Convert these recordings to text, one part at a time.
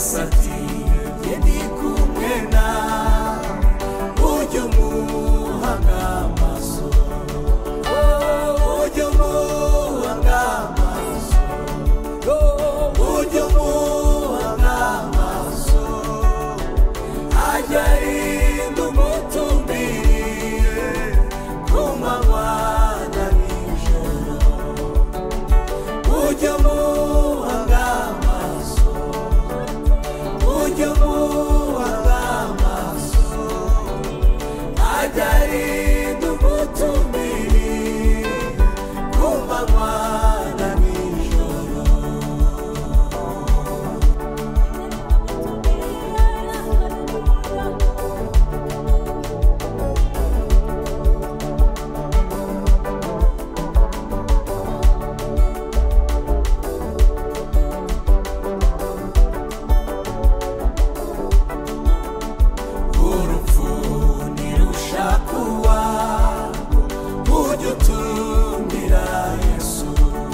Yesu ati jye ndi kumwe nawe ujye umuhanga amaso ujye umuhanga amaso ujye umuhanga amaso ajya arinda umutumbiriye ku manywa na nijoro ujye umuhanga amaso ujye umuhanga amaso ajya arinda umutumbiriye ku manywa na nijoro. Urupfu ntirushakuwa ujye utumbira Yesu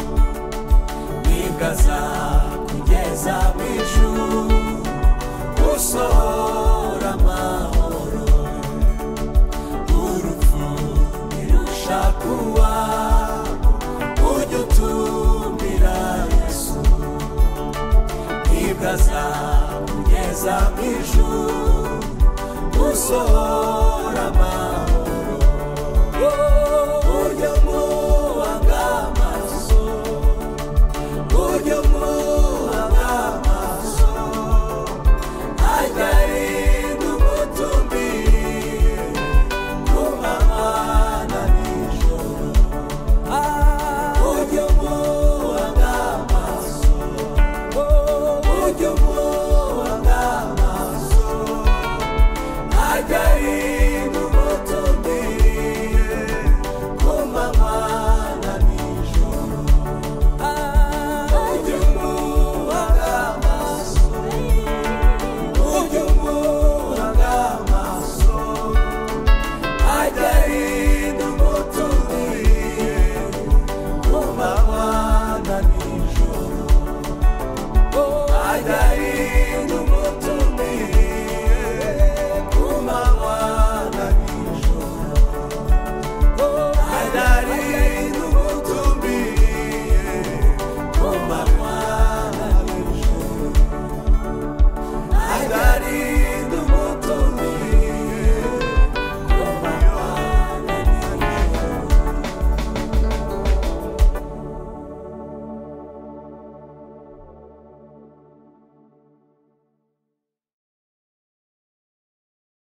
wigaza kugeza mu ijuru usohora amahoro. Urupfu ntirushakuwa ujye utumbira Yesu wigaza kugeza mu ijuru usohora amahoro. Ujye mu